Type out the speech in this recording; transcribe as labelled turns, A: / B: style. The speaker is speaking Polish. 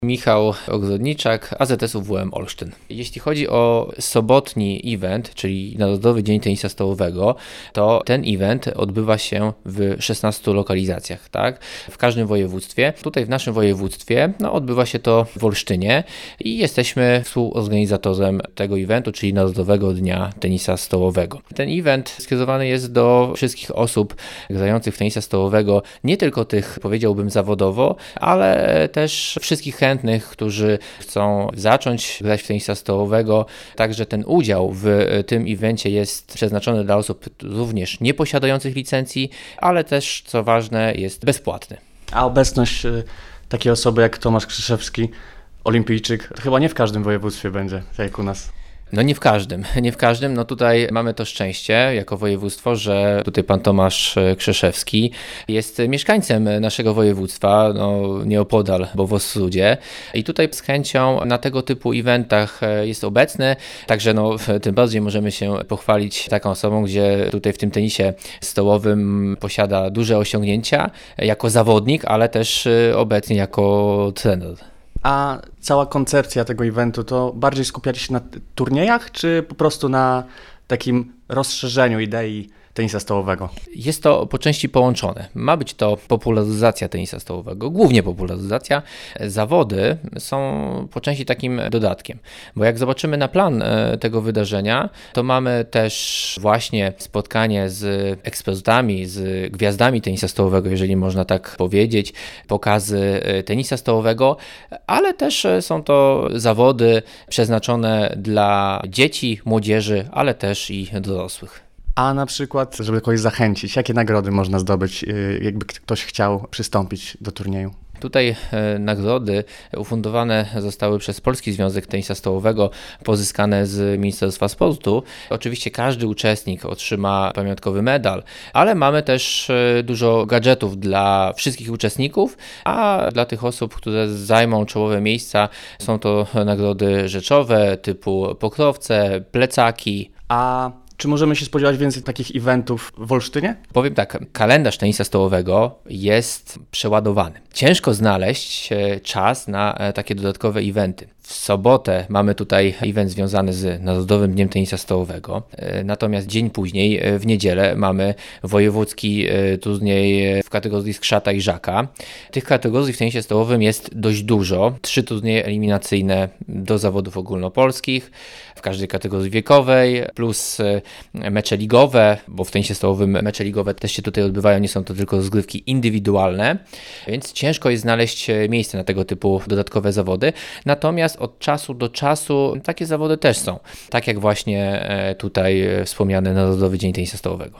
A: Michał Ogrodniczak, AZS UWM Olsztyn. Jeśli chodzi o sobotni event, czyli Narodowy Dzień Tenisa Stołowego, to ten event odbywa się w 16 lokalizacjach, tak? W każdym województwie. Tutaj w naszym województwie odbywa się to w Olsztynie i jesteśmy współorganizatorem tego eventu, czyli Narodowego Dnia Tenisa Stołowego. Ten event skierowany jest do wszystkich osób grających w tenisa stołowego, nie tylko tych, powiedziałbym, zawodowo, ale też wszystkich chętnych, którzy chcą zacząć grać w tenisa stołowego. Także ten udział w tym evencie jest przeznaczony dla osób również nieposiadających licencji, ale też, co ważne, jest bezpłatny.
B: A obecność takiej osoby jak Tomasz Krzyszewski, olimpijczyk, to chyba nie w każdym województwie będzie, tak jak u nas.
A: Nie w każdym. Tutaj mamy to szczęście jako województwo, że tutaj pan Tomasz Krzyszewski jest mieszkańcem naszego województwa, nieopodal, bo w Ostródzie. I tutaj z chęcią na tego typu eventach jest obecny, także tym bardziej możemy się pochwalić taką osobą, gdzie tutaj w tym tenisie stołowym posiada duże osiągnięcia jako zawodnik, ale też obecnie jako trener.
B: A cała koncepcja tego eventu, to bardziej skupiacie się na turniejach, czy po prostu na takim rozszerzeniu idei tenisa stołowego?
A: Jest to po części połączone. Ma być to popularyzacja tenisa stołowego, głównie popularyzacja. Zawody są po części takim dodatkiem, bo jak zobaczymy na plan tego wydarzenia, to mamy też właśnie spotkanie z ekspertami, z gwiazdami tenisa stołowego, jeżeli można tak powiedzieć, pokazy tenisa stołowego, ale też są to zawody przeznaczone dla dzieci, młodzieży, ale też i dorosłych.
B: A na przykład, żeby kogoś zachęcić, jakie nagrody można zdobyć, jakby ktoś chciał przystąpić do turnieju?
A: Tutaj nagrody ufundowane zostały przez Polski Związek Tenisa Stołowego, pozyskane z Ministerstwa Sportu. Oczywiście każdy uczestnik otrzyma pamiątkowy medal, ale mamy też dużo gadżetów dla wszystkich uczestników, a dla tych osób, które zajmą czołowe miejsca, są to nagrody rzeczowe typu pokrowce, plecaki.
B: A czy możemy się spodziewać więcej takich eventów w Olsztynie?
A: Powiem tak, kalendarz tenisa stołowego jest przeładowany. Ciężko znaleźć czas na takie dodatkowe eventy. W sobotę mamy tutaj event związany z Narodowym Dniem Tenisa Stołowego, natomiast dzień później, w niedzielę, mamy wojewódzki turniej w kategorii skrzata i żaka. Tych kategorii w tenisie stołowym jest dość dużo. 3 turnieje eliminacyjne do zawodów ogólnopolskich w każdej kategorii wiekowej, plus mecze ligowe, bo w tenisie stołowym mecze ligowe też się tutaj odbywają, nie są to tylko rozgrywki indywidualne, więc ciężko jest znaleźć miejsce na tego typu dodatkowe zawody. Natomiast od czasu do czasu takie zawody też są, tak jak właśnie tutaj wspomniany Narodowy Dzień Tenisa Stołowego.